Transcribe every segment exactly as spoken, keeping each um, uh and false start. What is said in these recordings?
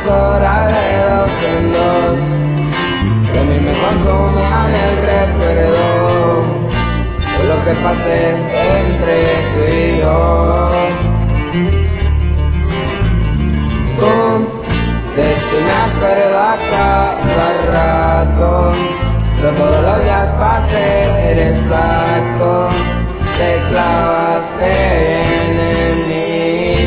horas de dos en dos, que a mí me consuman el recuerdo de lo que pasé entre tú y yo. Tú, de ti me acuerdo a cada rato, pero todos los días pasé el exacto, te clavaste bien en mí.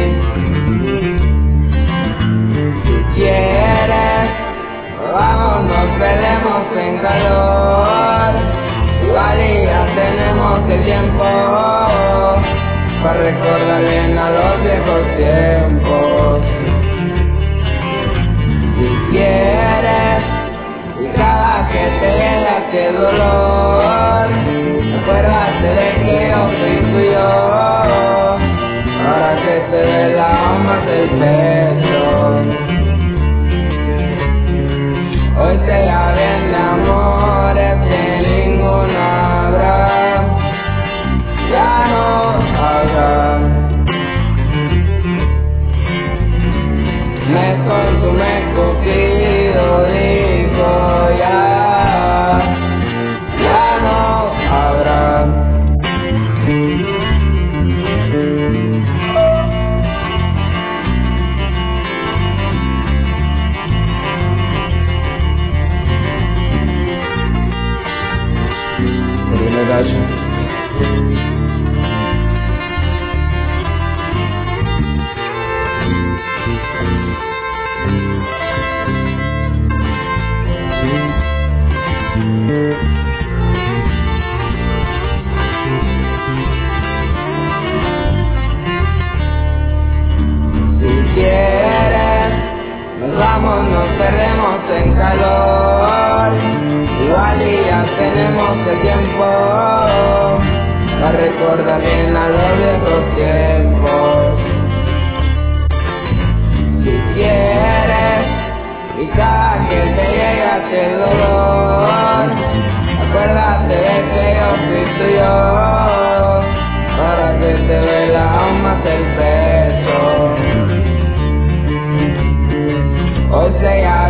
Si quieres, vamos, nos perdemos en calor, igual y ya tenemos el tiempo para recordar bien a los viejos tiempos. Si quieres, y cada que te llega aquel dolor, acuérdate de que yo soy tuyo, para que te dé la alma del pecho. Hoy te hablen de amores que ninguno habrá, ya no habrá. Me consume Cupido, dijo ya, ya no habrá. Medalha. Si quieres, nos vamos, nos perdemos en calor, igual y ya tenemos el tiempo para recordar bien a los viejos tiempos. Si quieres, y cada que te llega el dolor, acuérdate de que yo fui tuyo, para que te dé la alma del peso. Hoy se ya